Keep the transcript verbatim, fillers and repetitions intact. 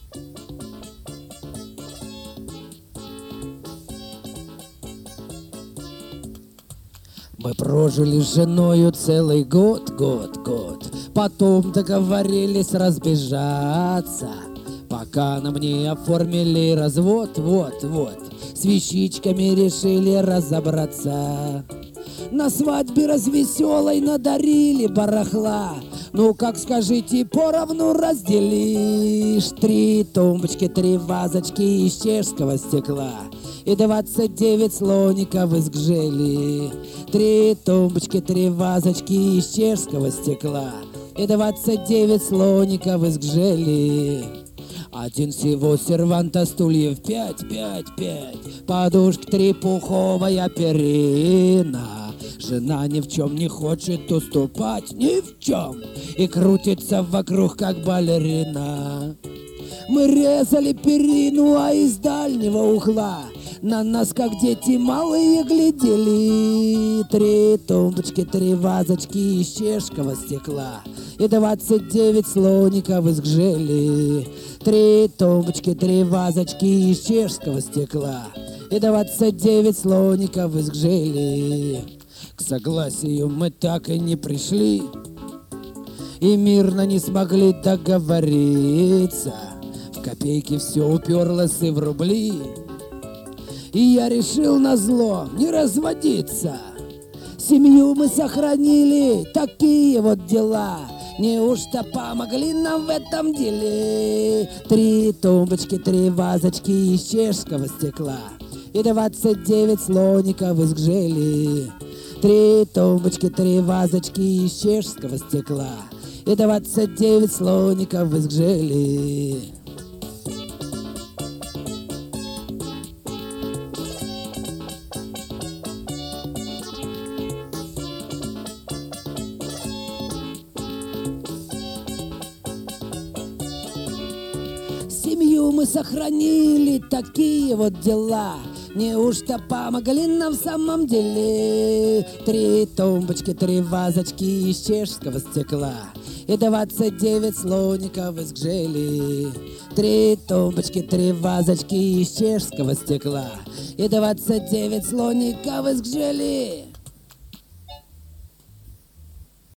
Мы прожили с женою целый год, год, год. Потом договорились разбежаться, пока нам не оформили развод, вот, вот. С вещичками решили разобраться. На свадьбе развеселой надарили барахла. Ну, как скажите, поровну разделишь. Три тумбочки, три вазочки из чешского стекла и двадцать девять слоников из гжели. Три тумбочки, три вазочки из чешского стекла и двадцать девять слоников из гжели. Один всего серванта, стульев пять, пять, пять, подушки три, пуховая перина. Жена ни в чем не хочет уступать, ни в чем, и крутится вокруг, как балерина. Мы резали перину, а из дальнего угла на нас, как дети малые, глядели. Три тумбочки, три вазочки из чешского стекла и двадцать девять слоников из гжели. Три тумбочки, три вазочки из чешского стекла и двадцать девять слоников из гжели. К согласию мы так и не пришли и мирно не смогли договориться. В копейки все уперлось и в рубли, и я решил назло не разводиться. Семью мы сохранили, такие вот дела. Неужто помогли нам в этом деле? Три тумбочки, три вазочки из чешского стекла и двадцать девять слоников из гжели. Три тумбочки, три вазочки из чешского стекла и двадцать девять слоников из гжели. Семью мы сохранили, такие вот дела. Неужто помогли нам в самом деле? Три тумбочки, три вазочки из чешского стекла и двадцать девять слоников из гжели. Три тумбочки, три вазочки из чешского стекла и двадцать девять слоников из гжели.